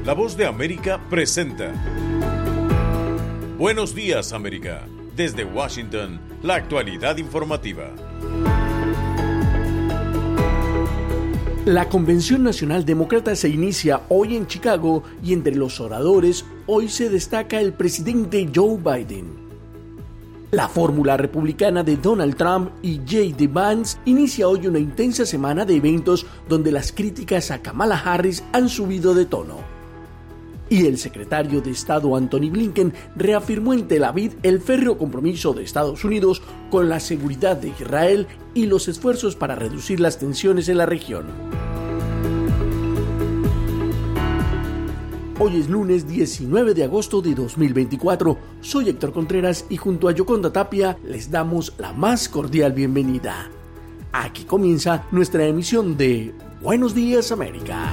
La Voz de América presenta Buenos Días, América. Desde Washington, la actualidad informativa. La Convención Nacional Demócrata se inicia hoy en Chicago y entre los oradores hoy se destaca el presidente Joe Biden. La fórmula republicana de Donald Trump y J.D. Vance inicia hoy una intensa semana de eventos donde las críticas a Kamala Harris han subido de tono. Y el secretario de Estado Antony Blinken reafirmó en Tel Aviv el férreo compromiso de Estados Unidos con la seguridad de Israel y los esfuerzos para reducir las tensiones en la región. Hoy es lunes 19 de agosto de 2024. Soy Héctor Contreras y junto a Yoconda Tapia les damos la más cordial bienvenida. Aquí comienza nuestra emisión de Buenos Días, América.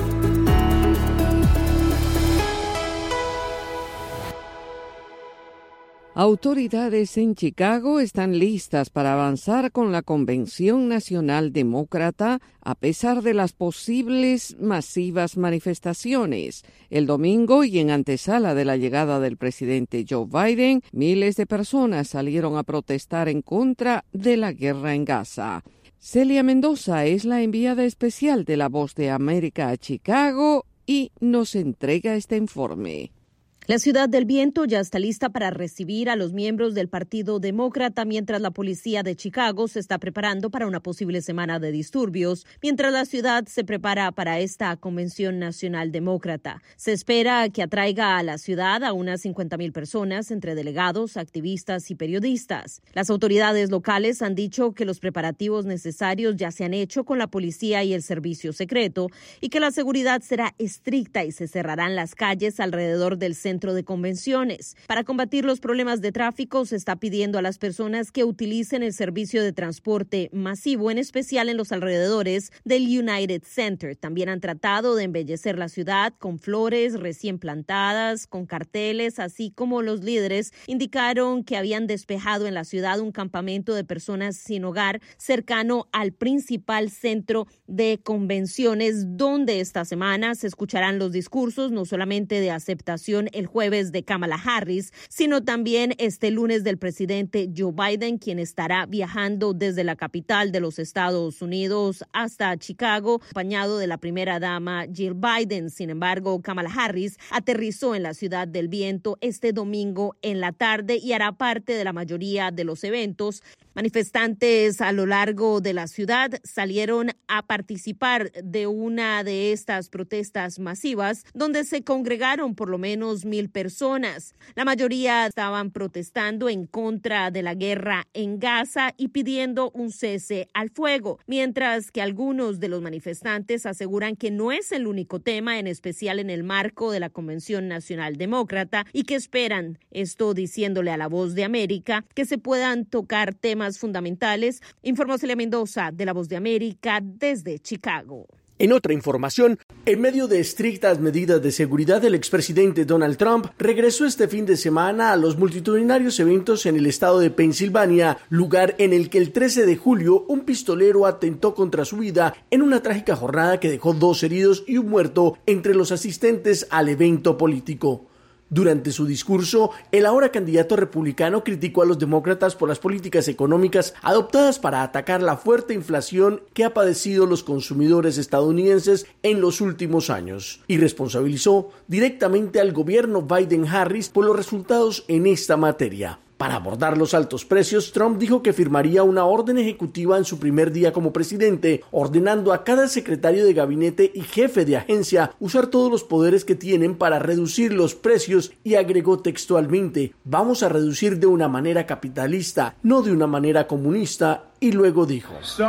Autoridades en Chicago están listas para avanzar con la Convención Nacional Demócrata a pesar de las posibles masivas manifestaciones. El domingo y en antesala de la llegada del presidente Joe Biden, miles de personas salieron a protestar en contra de la guerra en Gaza. Celia Mendoza es la enviada especial de La Voz de América a Chicago y nos entrega este informe. La Ciudad del Viento ya está lista para recibir a los miembros del Partido Demócrata mientras la policía de Chicago se está preparando para una posible semana de disturbios, mientras la ciudad se prepara para esta Convención Nacional Demócrata. Se espera que atraiga a la ciudad a unas 50,000 personas entre delegados, activistas y periodistas. Las autoridades locales han dicho que los preparativos necesarios ya se han hecho con la policía y el servicio secreto y que la seguridad será estricta y se cerrarán las calles alrededor del centro de convenciones. Para combatir los problemas de tráfico, se está pidiendo a las personas que utilicen el servicio de transporte masivo, en especial en los alrededores del United Center. También han tratado de embellecer la ciudad con flores recién plantadas, con carteles, así como los líderes indicaron que habían despejado en la ciudad un campamento de personas sin hogar cercano al principal centro de convenciones, donde esta semana se escucharán los discursos no solamente de aceptación el jueves de Kamala Harris, sino también este lunes del presidente Joe Biden, quien estará viajando desde la capital de los Estados Unidos hasta Chicago, acompañado de la primera dama Jill Biden. Sin embargo, Kamala Harris aterrizó en la Ciudad del Viento este domingo en la tarde y hará parte de la mayoría de los eventos. Manifestantes a lo largo de la ciudad salieron a participar de una de estas protestas masivas, donde se congregaron por lo menos 1,000 personas. La mayoría estaban protestando en contra de la guerra en Gaza y pidiendo un cese al fuego, mientras que algunos de los manifestantes aseguran que no es el único tema, en especial en el marco de la Convención Nacional Demócrata, y que esperan, esto diciéndole a La Voz de América, que se puedan tocar temas fundamentales. Informó Celia Mendoza de La Voz de América desde Chicago. En otra información, en medio de estrictas medidas de seguridad, el expresidente Donald Trump regresó este fin de semana a los multitudinarios eventos en el estado de Pensilvania, lugar en el que el 13 de julio un pistolero atentó contra su vida en una trágica jornada que dejó 2 heridos y un muerto entre los asistentes al evento político. Durante su discurso, el ahora candidato republicano criticó a los demócratas por las políticas económicas adoptadas para atacar la fuerte inflación que ha padecido los consumidores estadounidenses en los últimos años y responsabilizó directamente al gobierno Biden-Harris por los resultados en esta materia. Para abordar los altos precios, Trump dijo que firmaría una orden ejecutiva en su primer día como presidente, ordenando a cada secretario de gabinete y jefe de agencia usar todos los poderes que tienen para reducir los precios y agregó textualmente: "Vamos a reducir de una manera capitalista, no de una manera comunista", y luego dijo: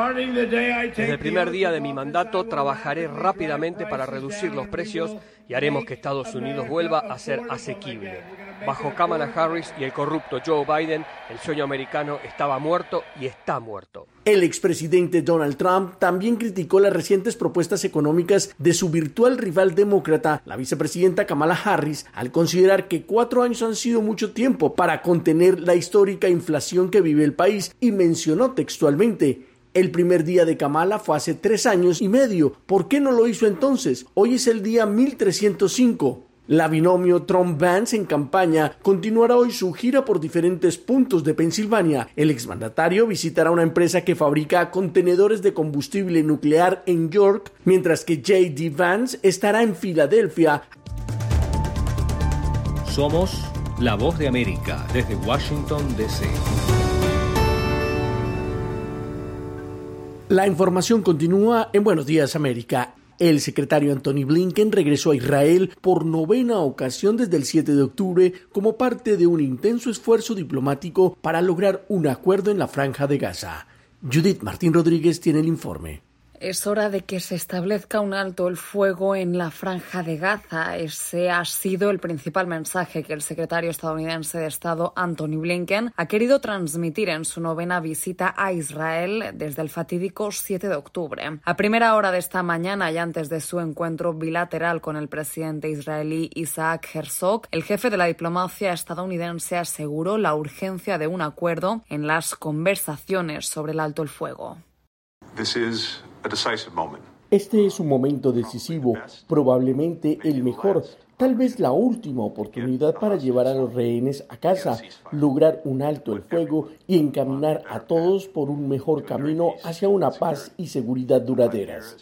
"Desde el primer día de mi mandato trabajaré rápidamente para reducir los precios y haremos que Estados Unidos vuelva a ser asequible. Bajo Kamala Harris y el corrupto Joe Biden, el sueño americano estaba muerto y está muerto". El expresidente Donald Trump también criticó las recientes propuestas económicas de su virtual rival demócrata, la vicepresidenta Kamala Harris, al considerar que 4 años han sido mucho tiempo para contener la histórica inflación que vive el país y mencionó textualmente: El primer día de Kamala fue hace 3 años y medio. ¿Por qué no lo hizo entonces? Hoy es el día 1305. La binomio Trump-Vance en campaña continuará hoy su gira por diferentes puntos de Pensilvania. El exmandatario visitará una empresa que fabrica contenedores de combustible nuclear en York, mientras que J.D. Vance estará en Filadelfia. Somos La Voz de América desde Washington, D.C. La información continúa en Buenos Días América. El secretario Antony Blinken regresó a Israel por 9ª ocasión desde el 7 de octubre como parte de un intenso esfuerzo diplomático para lograr un acuerdo en la Franja de Gaza. Judith Martín Rodríguez tiene el informe. Es hora de que se establezca un alto el fuego en la Franja de Gaza. Ese ha sido el principal mensaje que el secretario estadounidense de Estado Antony Blinken ha querido transmitir en su 9ª visita a Israel desde el fatídico 7 de octubre. A primera hora de esta mañana y antes de su encuentro bilateral con el presidente israelí Isaac Herzog, el jefe de la diplomacia estadounidense aseguró la urgencia de un acuerdo en las conversaciones sobre el alto el fuego. Este es un momento decisivo, probablemente el mejor, tal vez la última oportunidad para llevar a los rehenes a casa, lograr un alto el fuego y encaminar a todos por un mejor camino hacia una paz y seguridad duraderas.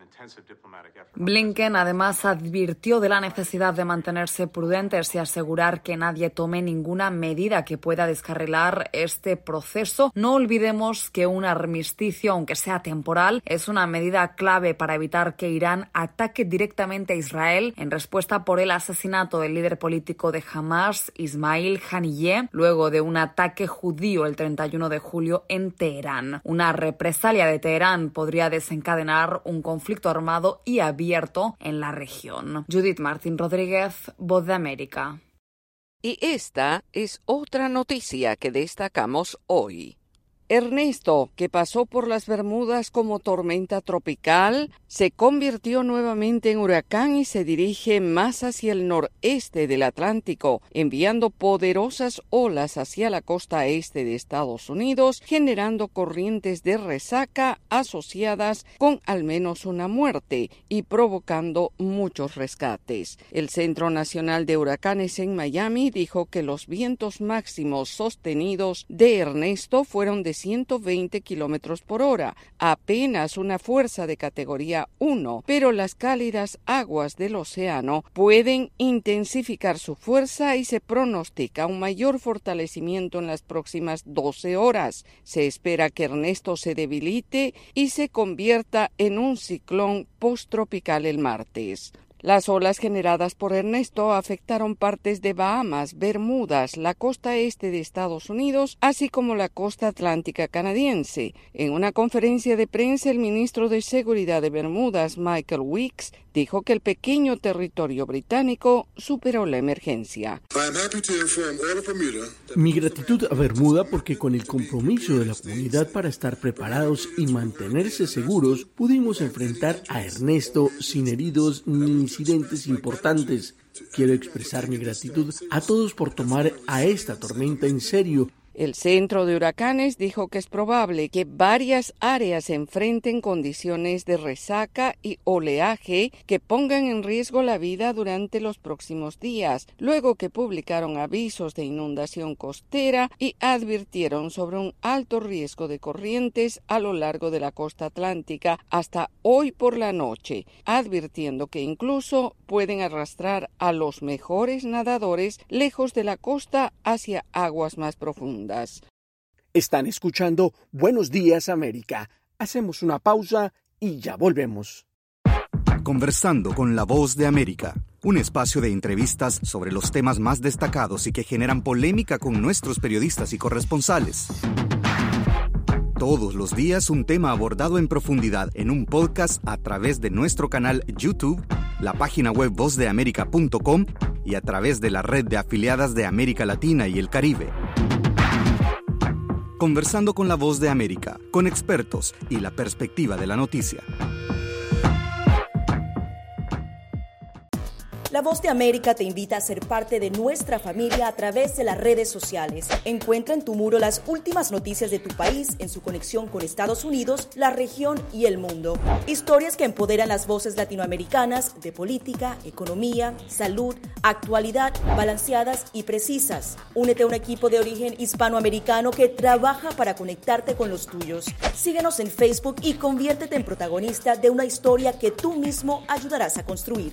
Blinken además advirtió de la necesidad de mantenerse prudentes y asegurar que nadie tome ninguna medida que pueda descarrilar este proceso. No olvidemos que un armisticio, aunque sea temporal, es una medida clave para evitar que Irán ataque directamente a Israel en respuesta por el asesinato del líder político de Hamas, Ismail Haniyeh, luego de un ataque judío el 31 de julio en Teherán. Una represalia de Teherán podría desencadenar un conflicto armado y abierto en la región. Judith Martín Rodríguez, Voz de América. Y esta es otra noticia que destacamos hoy. Ernesto, que pasó por las Bermudas como tormenta tropical, se convirtió nuevamente en huracán y se dirige más hacia el noreste del Atlántico, enviando poderosas olas hacia la costa este de Estados Unidos, generando corrientes de resaca asociadas con al menos una muerte y provocando muchos rescates. El Centro Nacional de Huracanes en Miami dijo que los vientos máximos sostenidos de Ernesto fueron de 120 kilómetros por hora, apenas una fuerza de categoría 1, pero las cálidas aguas del océano pueden intensificar su fuerza y se pronostica un mayor fortalecimiento en las próximas 12 horas. Se espera que Ernesto se debilite y se convierta en un ciclón posttropical el martes. Las olas generadas por Ernesto afectaron partes de Bahamas, Bermudas, la costa este de Estados Unidos, así como la costa atlántica canadiense. En una conferencia de prensa, el ministro de Seguridad de Bermudas, Michael Weeks, dijo que el pequeño territorio británico superó la emergencia. Mi gratitud a Bermuda porque con el compromiso de la comunidad para estar preparados y mantenerse seguros, pudimos enfrentar a Ernesto sin heridos ni incidentes importantes. Quiero expresar mi gratitud a todos por tomar a esta tormenta en serio. El Centro de Huracanes dijo que es probable que varias áreas enfrenten condiciones de resaca y oleaje que pongan en riesgo la vida durante los próximos días, luego que publicaron avisos de inundación costera y advirtieron sobre un alto riesgo de corrientes a lo largo de la costa atlántica hasta hoy por la noche, advirtiendo que incluso pueden arrastrar a los mejores nadadores lejos de la costa hacia aguas más profundas. Están escuchando Buenos Días América. Hacemos una pausa y ya volvemos. Conversando con la Voz de América, un espacio de entrevistas sobre los temas más destacados y que generan polémica con nuestros periodistas y corresponsales. Todos los días un tema abordado en profundidad en un podcast a través de nuestro canal YouTube, la página web vozdeamerica.com y a través de la red de afiliadas de América Latina y el Caribe. Conversando con la Voz de América, con expertos y la perspectiva de la noticia. La Voz de América te invita a ser parte de nuestra familia a través de las redes sociales. Encuentra en tu muro las últimas noticias de tu país en su conexión con Estados Unidos, la región y el mundo. Historias que empoderan las voces latinoamericanas de política, economía, salud, actualidad, balanceadas y precisas. Únete a un equipo de origen hispanoamericano que trabaja para conectarte con los tuyos. Síguenos en Facebook y conviértete en protagonista de una historia que tú mismo ayudarás a construir.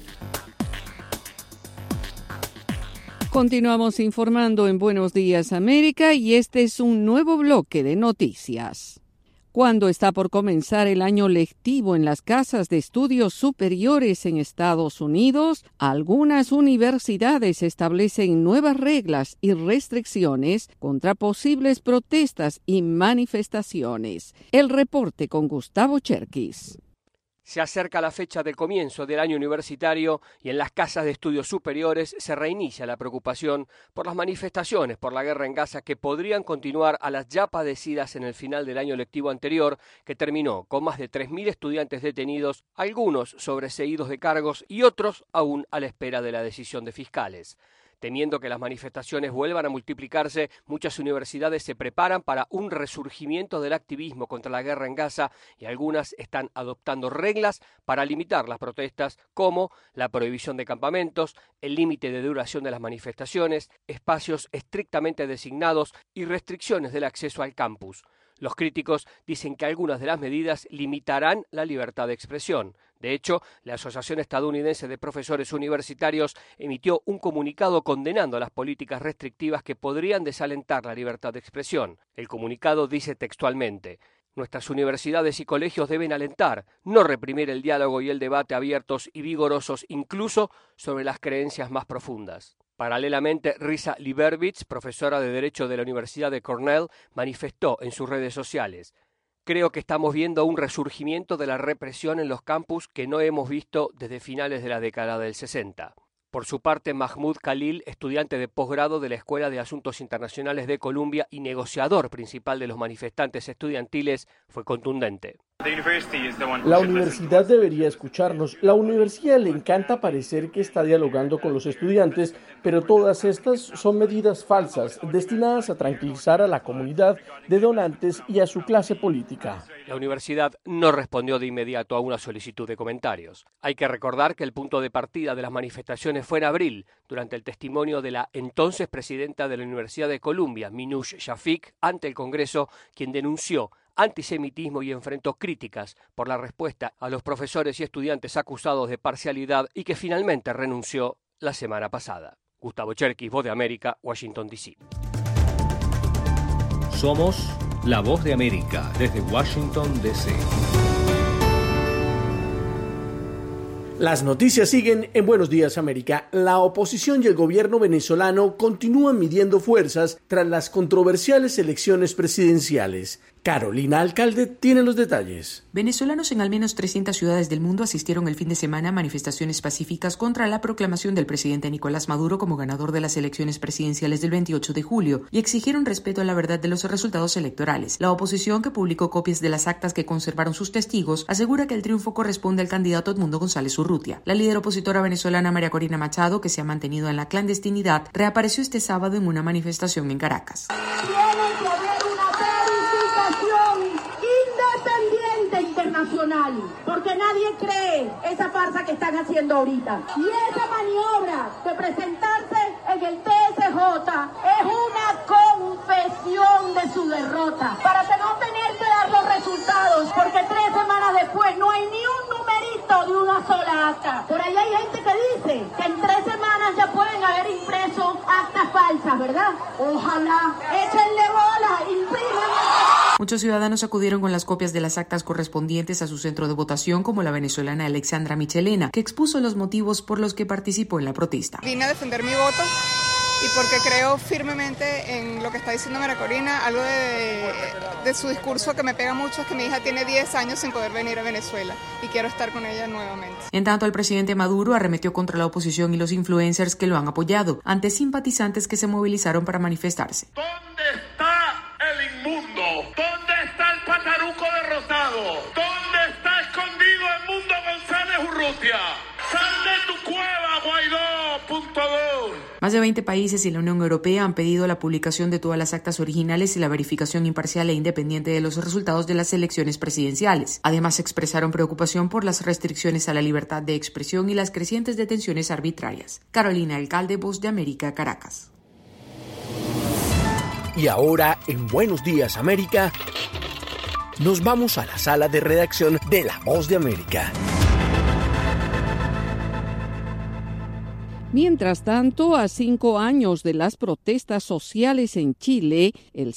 Continuamos informando en Buenos Días América y este es un nuevo bloque de noticias. Cuando está por comenzar el año lectivo en las casas de estudios superiores en Estados Unidos, algunas universidades establecen nuevas reglas y restricciones contra posibles protestas y manifestaciones. El reporte con Gustavo Cherkis. Se acerca la fecha del comienzo del año universitario y en las casas de estudios superiores se reinicia la preocupación por las manifestaciones por la guerra en Gaza que podrían continuar a las ya padecidas en el final del año lectivo anterior, que terminó con más de 3.000 estudiantes detenidos, algunos sobreseídos de cargos y otros aún a la espera de la decisión de fiscales. Temiendo que las manifestaciones vuelvan a multiplicarse, muchas universidades se preparan para un resurgimiento del activismo contra la guerra en Gaza y algunas están adoptando reglas para limitar las protestas, como la prohibición de campamentos, el límite de duración de las manifestaciones, espacios estrictamente designados y restricciones del acceso al campus. Los críticos dicen que algunas de las medidas limitarán la libertad de expresión. De hecho, la Asociación Estadounidense de Profesores Universitarios emitió un comunicado condenando las políticas restrictivas que podrían desalentar la libertad de expresión. El comunicado dice textualmente: nuestras universidades y colegios deben alentar, no reprimir el diálogo y el debate abiertos y vigorosos, incluso sobre las creencias más profundas. Paralelamente, Risa Libervitz, profesora de Derecho de la Universidad de Cornell, manifestó en sus redes sociales: creo que estamos viendo un resurgimiento de la represión en los campus que no hemos visto desde finales de la década del 60. Por su parte, Mahmoud Khalil, estudiante de posgrado de la Escuela de Asuntos Internacionales de Columbia y negociador principal de los manifestantes estudiantiles, fue contundente. La universidad debería escucharnos. La universidad le encanta parecer que está dialogando con los estudiantes, pero todas estas son medidas falsas, destinadas a tranquilizar a la comunidad de donantes y a su clase política. La universidad no respondió de inmediato a una solicitud de comentarios. Hay que recordar que el punto de partida de las manifestaciones fue en abril, durante el testimonio de la entonces presidenta de la Universidad de Columbia, Minouche Shafik, ante el Congreso, quien denunció antisemitismo y enfrentó críticas por la respuesta a los profesores y estudiantes acusados de parcialidad y que finalmente renunció la semana pasada. Gustavo Cherkis, Voz de América, Washington, D.C. Somos la Voz de América desde Washington, D.C. Las noticias siguen en Buenos Días América. La oposición y el gobierno venezolano continúan midiendo fuerzas tras las controversiales elecciones presidenciales. Carolina Alcalde tiene los detalles. Venezolanos en al menos 300 ciudades del mundo asistieron el fin de semana a manifestaciones pacíficas contra la proclamación del presidente Nicolás Maduro como ganador de las elecciones presidenciales del 28 de julio y exigieron respeto a la verdad de los resultados electorales. La oposición, que publicó copias de las actas que conservaron sus testigos, asegura que el triunfo corresponde al candidato Edmundo González Urrutia. La líder opositora venezolana María Corina Machado, que se ha mantenido en la clandestinidad, reapareció este sábado en una manifestación en Caracas. Porque nadie cree esa farsa que están haciendo ahorita. Y esa maniobra de presentarse en el TSJ es una confesión de su derrota. Para no tener que dar los resultados, porque 3 semanas después no hay ni un numerito de una sola acta. Por ahí hay gente que dice que en 3 semanas ya pueden haber impreso actas falsas, ¿verdad? Ojalá. Échenle bola, impriman. Muchos ciudadanos acudieron con las copias de las actas correspondientes a su centro de votación, como la venezolana Alexandra Michelena, que expuso los motivos por los que participó en la protesta. Vine a defender mi voto y porque creo firmemente en lo que está diciendo María Corina. Algo de su discurso que me pega mucho es que mi hija tiene 10 años sin poder venir a Venezuela y quiero estar con ella nuevamente. En tanto, el presidente Maduro arremetió contra la oposición y los influencers que lo han apoyado, ante simpatizantes que se movilizaron para manifestarse. ¿Dónde está el inmundo? ¿Dónde está el pataruco derrotado? ¿Dónde está escondido Edmundo González Urrutia? ¡Sal de tu cueva, Guaidó! Más de 20 países y la Unión Europea han pedido la publicación de todas las actas originales y la verificación imparcial e independiente de los resultados de las elecciones presidenciales. Además, expresaron preocupación por las restricciones a la libertad de expresión y las crecientes detenciones arbitrarias. Carolina Alcalde, Voz de América, Caracas. Y ahora, en Buenos Días América, nos vamos a la sala de redacción de La Voz de América. Mientras tanto, a 5 años de las protestas sociales en Chile, el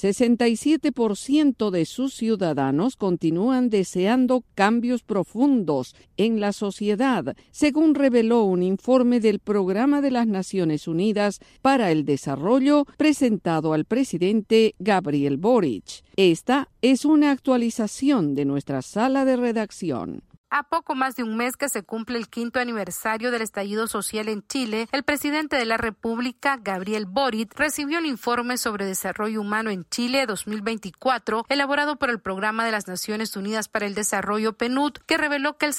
67% de sus ciudadanos continúan deseando cambios profundos en la sociedad, según reveló un informe del Programa de las Naciones Unidas para el Desarrollo presentado al presidente Gabriel Boric. Esta es una actualización de nuestra sala de redacción. A poco más de un mes que se cumple el 5º aniversario del estallido social en Chile, el presidente de la República, Gabriel Boric, recibió el informe sobre desarrollo humano en Chile 2024, elaborado por el Programa de las Naciones Unidas para el Desarrollo PNUD, que reveló que el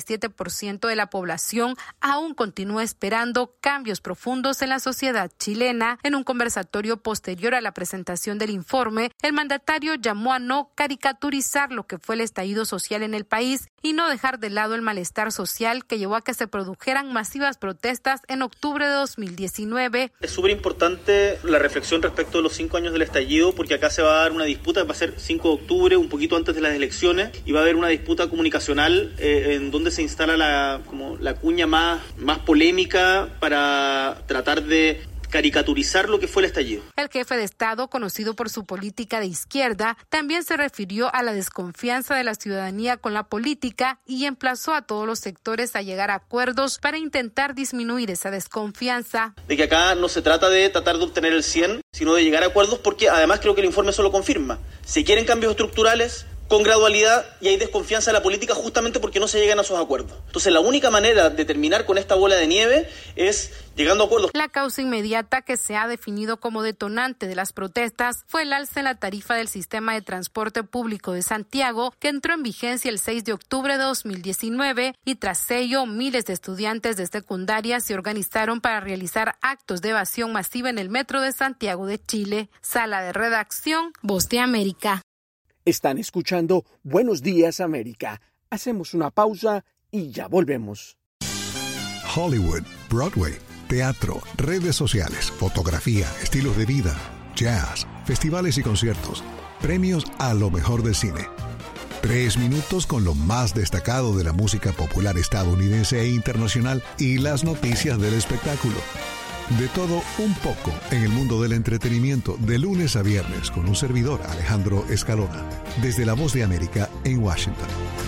67% de la población aún continúa esperando cambios profundos en la sociedad chilena. En un conversatorio posterior a la presentación del informe, el mandatario llamó a no caricaturizar lo que fue el estallido social en el país y no dejar de lado el malestar social que llevó a que se produjeran masivas protestas en octubre de 2019. Es súper importante la reflexión respecto de los 5 años del estallido, porque acá se va a dar una disputa, va a ser 5 de octubre, un poquito antes de las elecciones, y va a haber una disputa comunicacional en donde se instala la cuña más polémica para tratar de caricaturizar lo que fue el estallido. El jefe de Estado, conocido por su política de izquierda, también se refirió a la desconfianza de la ciudadanía con la política y emplazó a todos los sectores a llegar a acuerdos para intentar disminuir esa desconfianza. De que acá no se trata de tratar de obtener el 100, sino de llegar a acuerdos, porque además creo que el informe eso lo confirma. Se quieren cambios estructurales con gradualidad y hay desconfianza en la política justamente porque no se llegan a esos acuerdos. Entonces la única manera de terminar con esta bola de nieve es llegando a acuerdos. La causa inmediata que se ha definido como detonante de las protestas fue el alza en la tarifa del sistema de transporte público de Santiago, que entró en vigencia el 6 de octubre de 2019 y tras ello miles de estudiantes de secundaria se organizaron para realizar actos de evasión masiva en el metro de Santiago de Chile. Sala de redacción, Voz de América. Están escuchando Buenos Días América. Hacemos una pausa y ya volvemos. Hollywood, Broadway, teatro, redes sociales, fotografía, estilos de vida, jazz, festivales y conciertos, premios a lo mejor del cine. 3 minutos con lo más destacado de la música popular estadounidense e internacional y las noticias del espectáculo. De todo un poco en el mundo del entretenimiento, de lunes a viernes, con un servidor, Alejandro Escalona, desde La Voz de América en Washington.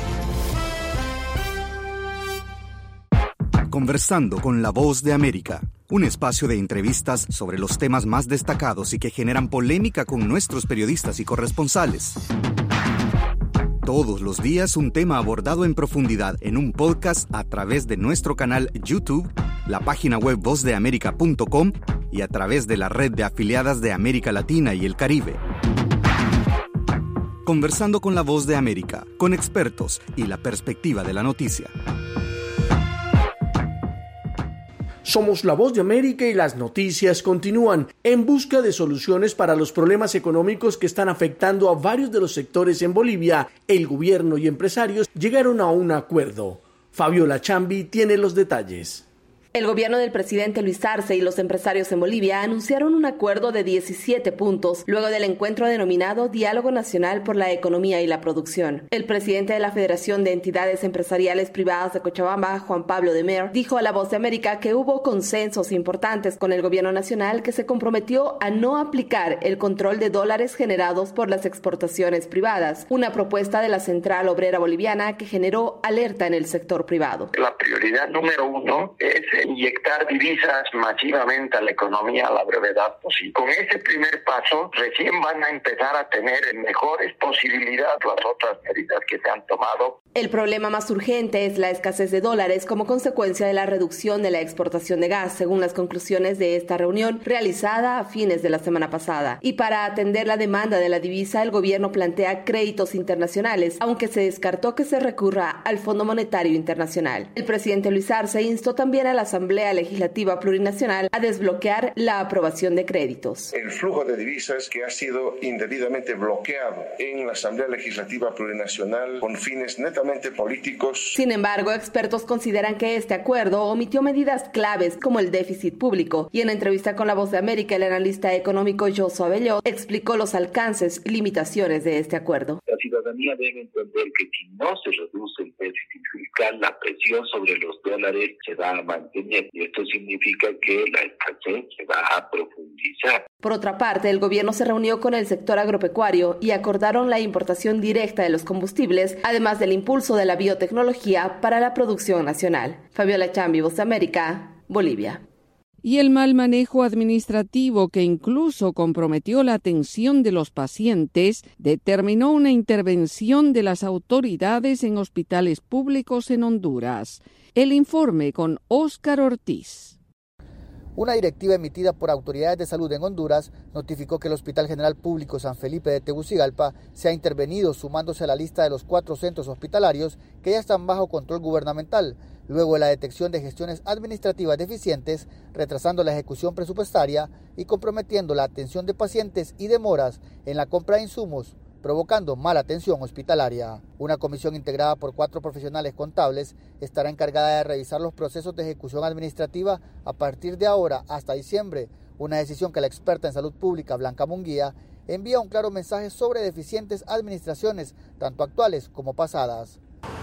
Conversando con La Voz de América, un espacio de entrevistas sobre los temas más destacados y que generan polémica con nuestros periodistas y corresponsales. Todos los días un tema abordado en profundidad en un podcast a través de nuestro canal YouTube, la página web vozdeamerica.com y a través de la red de afiliadas de América Latina y el Caribe. Conversando con La Voz de América, con expertos y la perspectiva de la noticia. Somos La Voz de América y las noticias continúan. En busca de soluciones para los problemas económicos que están afectando a varios de los sectores en Bolivia, el gobierno y empresarios llegaron a un acuerdo. Fabiola Chambi tiene los detalles. El gobierno del presidente Luis Arce y los empresarios en Bolivia anunciaron un acuerdo de 17 puntos luego del encuentro denominado Diálogo Nacional por la Economía y la Producción. El presidente de la Federación de Entidades Empresariales Privadas de Cochabamba, Juan Pablo de Mer, dijo a La Voz de América que hubo consensos importantes con el gobierno nacional que se comprometió a no aplicar el control de dólares generados por las exportaciones privadas, una propuesta de la Central Obrera Boliviana que generó alerta en el sector privado. La prioridad número 1 es inyectar divisas masivamente a la economía a la brevedad posible. Con este primer paso, recién van a empezar a tener mejores posibilidades las otras medidas que se han tomado. El problema más urgente es la escasez de dólares como consecuencia de la reducción de la exportación de gas, según las conclusiones de esta reunión realizada a fines de la semana pasada. Y para atender la demanda de la divisa, el gobierno plantea créditos internacionales, aunque se descartó que se recurra al Fondo Monetario Internacional. El presidente Luis Arce instó también a las Asamblea Legislativa Plurinacional a desbloquear la aprobación de créditos. El flujo de divisas que ha sido indebidamente bloqueado en la Asamblea Legislativa Plurinacional con fines netamente políticos. Sin embargo, expertos consideran que este acuerdo omitió medidas claves como el déficit público, y en entrevista con La Voz de América, el analista económico Josué Abelló explicó los alcances y limitaciones de este acuerdo. La ciudadanía debe entender que si no se reduce el déficit fiscal, la presión sobre los dólares se va a mantener, y esto significa que la escasez se va a profundizar. Por otra parte, el gobierno se reunió con el sector agropecuario y acordaron la importación directa de los combustibles, además del impulso de la biotecnología para la producción nacional. Fabiola Chambi, Voz de América, Bolivia. Y el mal manejo administrativo, que incluso comprometió la atención de los pacientes, determinó una intervención de las autoridades en hospitales públicos en Honduras. El informe con Óscar Ortiz. Una directiva emitida por autoridades de salud en Honduras notificó que el Hospital General Público San Felipe de Tegucigalpa se ha intervenido, sumándose a la lista de los 4 centros hospitalarios que ya están bajo control gubernamental, luego de la detección de gestiones administrativas deficientes, retrasando la ejecución presupuestaria y comprometiendo la atención de pacientes y demoras en la compra de insumos, provocando mala atención hospitalaria. Una comisión integrada por 4 profesionales contables estará encargada de revisar los procesos de ejecución administrativa a partir de ahora hasta diciembre, una decisión que la experta en salud pública Blanca Munguía envía un claro mensaje sobre deficientes administraciones, tanto actuales como pasadas.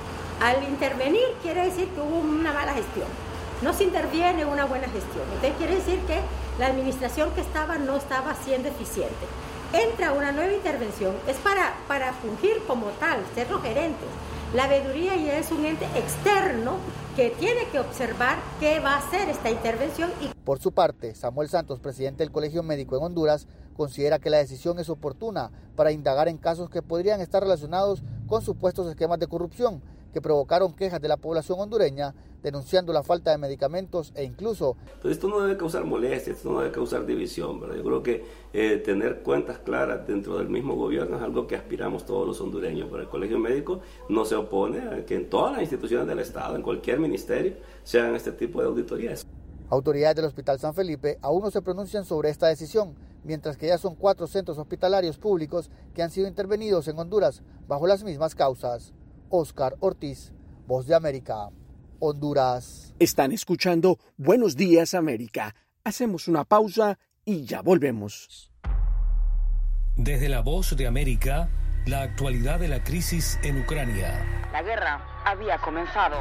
Al intervenir quiere decir que hubo una mala gestión, no se interviene una buena gestión, entonces quiere decir que la administración que estaba no estaba siendo eficiente. Entra una nueva intervención, es para fungir como tal, ser los gerentes. La veeduría ya es un ente externo que tiene que observar qué va a hacer esta intervención. Por su parte, Samuel Santos, presidente del Colegio Médico en Honduras, considera que la decisión es oportuna para indagar en casos que podrían estar relacionados con supuestos esquemas de corrupción que provocaron quejas de la población hondureña, denunciando la falta de medicamentos e incluso... Entonces esto no debe causar molestia, esto no debe causar división, ¿verdad? Yo creo que tener cuentas claras dentro del mismo gobierno es algo que aspiramos todos los hondureños, pero el Colegio Médico no se opone a que en todas las instituciones del Estado, en cualquier ministerio, se hagan este tipo de auditorías. Autoridades del Hospital San Felipe aún no se pronuncian sobre esta decisión, mientras que ya son 4 centros hospitalarios públicos que han sido intervenidos en Honduras bajo las mismas causas. Óscar Ortiz, Voz de América, Honduras. Están escuchando Buenos Días América. Hacemos una pausa y ya volvemos. Desde la Voz de América, la actualidad de la crisis en Ucrania. La guerra había comenzado.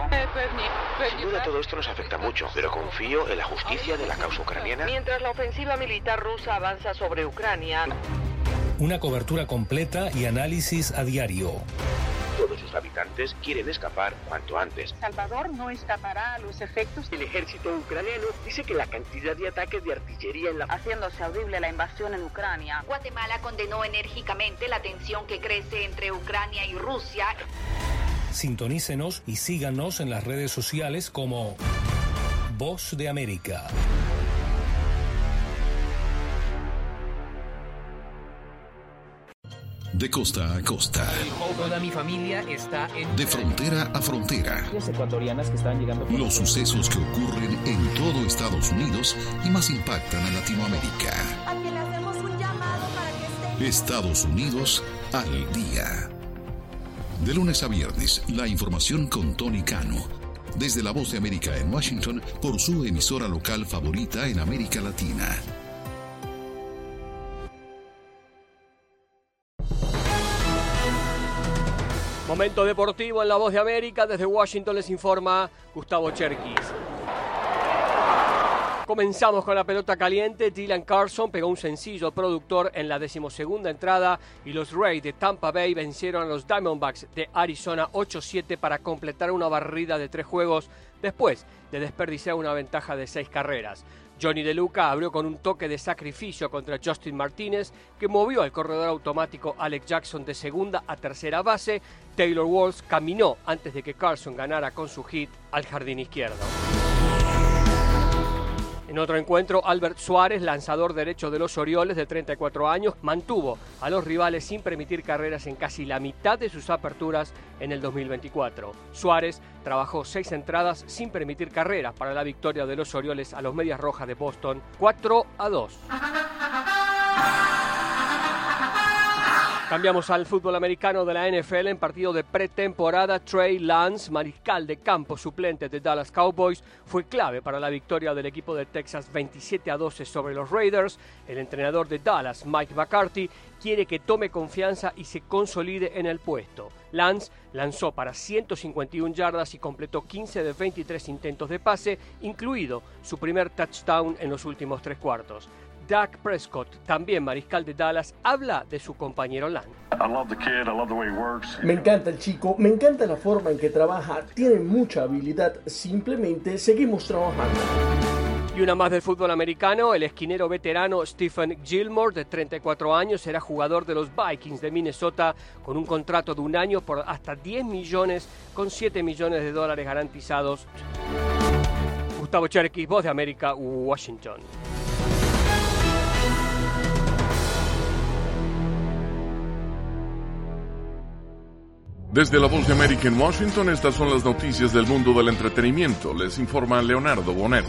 Sin duda todo esto nos afecta mucho, pero confío en la justicia de la causa ucraniana. Mientras la ofensiva militar rusa avanza sobre Ucrania. Una cobertura completa y análisis a diario. Todos sus habitantes quieren escapar cuanto antes. Salvador no escapará a los efectos. El ejército ucraniano dice que la cantidad de ataques de artillería en la... Haciéndose audible la invasión en Ucrania. Guatemala condenó enérgicamente la tensión que crece entre Ucrania y Rusia. Sintonícenos y síganos en las redes sociales como Voz de América. De costa a costa. Toda mi familia está en... De frontera a frontera. Ecuatorianas que están llegando... Los sucesos que ocurren en todo Estados Unidos y más impactan a Latinoamérica. A que le hacemos un llamado para que estén... Estados Unidos al día. De lunes a viernes, la información con Tony Cano. Desde La Voz de América en Washington, por su emisora local favorita en América Latina. Momento deportivo en La Voz de América. Desde Washington les informa Gustavo Cherkis. Comenzamos con la pelota caliente. Dylan Carlson pegó un sencillo productor en la 12ª entrada y los Rays de Tampa Bay vencieron a los Diamondbacks de Arizona 8-7 para completar una barrida de 3 juegos después de desperdiciar una ventaja de 6 carreras. Johnny De Luca abrió con un toque de sacrificio contra Justin Martínez, que movió al corredor automático Alex Jackson de segunda a tercera base. Taylor Walsh caminó antes de que Carlson ganara con su hit al jardín izquierdo. En otro encuentro, Albert Suárez, lanzador derecho de los Orioles de 34 años, mantuvo a los rivales sin permitir carreras en casi la mitad de sus aperturas en el 2024. Suárez trabajó 6 entradas sin permitir carreras para la victoria de los Orioles a los Medias Rojas de Boston, 4-2. Cambiamos al fútbol americano de la NFL. En partido de pretemporada, Trey Lance, mariscal de campo suplente de Dallas Cowboys, fue clave para la victoria del equipo de Texas 27-12 sobre los Raiders. El entrenador de Dallas, Mike McCarthy, quiere que tome confianza y se consolide en el puesto. Lance lanzó para 151 yardas y completó 15 de 23 intentos de pase, incluido su primer touchdown en los últimos 3 cuartos. Dak Prescott, también mariscal de Dallas, habla de su compañero Lance. Me encanta el chico, me encanta la forma en que trabaja, tiene mucha habilidad, simplemente seguimos trabajando. Y una más del fútbol americano, el esquinero veterano Stephen Gilmore, de 34 años, será jugador de los Vikings de Minnesota con un contrato de 1 año por hasta 10 millones con $7 millones garantizados. Gustavo Cherkis, Voz de América, Washington. Desde la Voz de América en Washington, estas son las noticias del mundo del entretenimiento. Les informa Leonardo Bonet.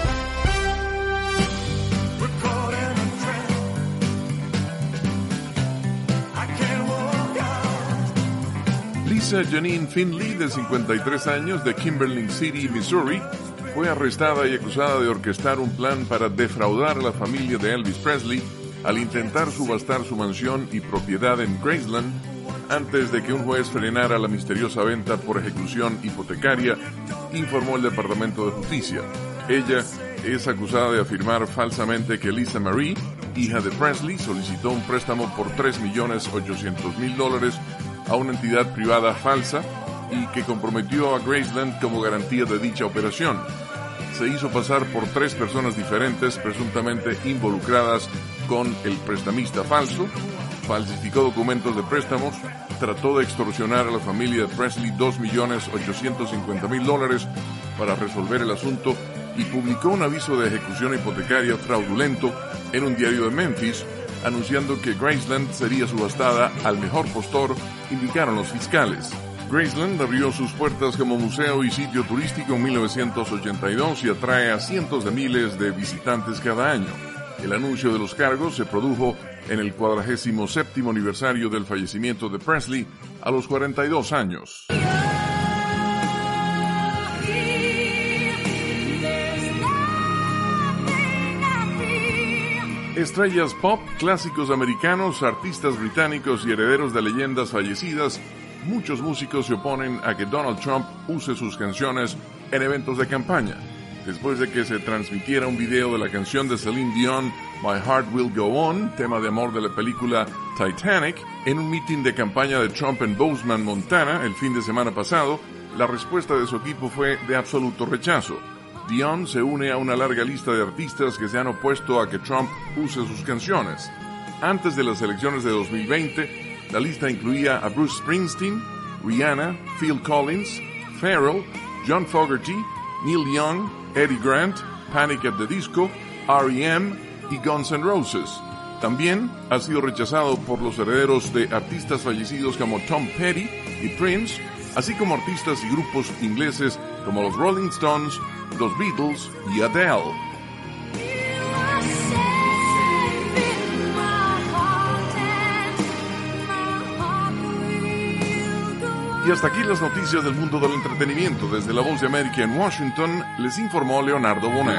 Lisa Janine Finley, de 53 años, de Kimberly City, Missouri, fue arrestada y acusada de orquestar un plan para defraudar a la familia de Elvis Presley al intentar subastar su mansión y propiedad en Graceland antes de que un juez frenara la misteriosa venta por ejecución hipotecaria, informó el Departamento de Justicia. Ella es acusada de afirmar falsamente que Lisa Marie, hija de Presley, solicitó un préstamo por $3.800.000 a una entidad privada falsa y que comprometió a Graceland como garantía de dicha operación. Se hizo pasar por 3 personas diferentes presuntamente involucradas con el prestamista falso, falsificó documentos de préstamos, trató de extorsionar a la familia de Presley $2.850.000 para resolver el asunto y publicó un aviso de ejecución hipotecaria fraudulento en un diario de Memphis, anunciando que Graceland sería subastada al mejor postor, indicaron los fiscales. Graceland abrió sus puertas como museo y sitio turístico en 1982 y atrae a cientos de miles de visitantes cada año. El anuncio de los cargos se produjo en el 47º aniversario del fallecimiento de Presley a los 42 años. Estrellas pop, clásicos americanos, artistas británicos y herederos de leyendas fallecidas, muchos músicos se oponen a que Donald Trump use sus canciones en eventos de campaña. Después de que se transmitiera un video de la canción de Celine Dion, My Heart Will Go On, tema de amor de la película Titanic, en un mitin de campaña de Trump en Bozeman, Montana, el fin de semana pasado, la respuesta de su equipo fue de absoluto rechazo. Dion se une a una larga lista de artistas que se han opuesto a que Trump use sus canciones. Antes de las elecciones de 2020, la lista incluía a Bruce Springsteen, Rihanna, Phil Collins, Pharrell, John Fogerty, Neil Young, Eddie Grant, Panic at the Disco, R.E.M. y Guns N' Roses. También ha sido rechazado por los herederos de artistas fallecidos como Tom Petty y Prince, así como artistas y grupos ingleses como los Rolling Stones, los Beatles y Adele. Y hasta aquí las noticias del mundo del entretenimiento. Desde la Voz de América en Washington, les informó Leonardo Bonet.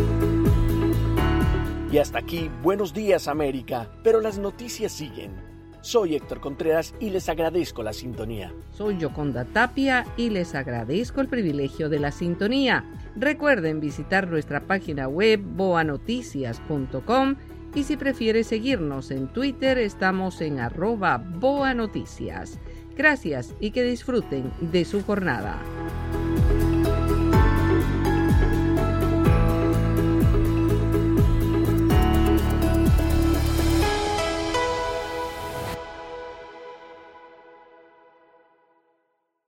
Y hasta aquí, Buenos Días América, pero las noticias siguen. Soy Héctor Contreras y les agradezco la sintonía. Soy Yoconda Tapia y les agradezco el privilegio de la sintonía. Recuerden visitar nuestra página web boanoticias.com y si prefiere seguirnos en Twitter estamos en @boanoticias. Gracias y que disfruten de su jornada.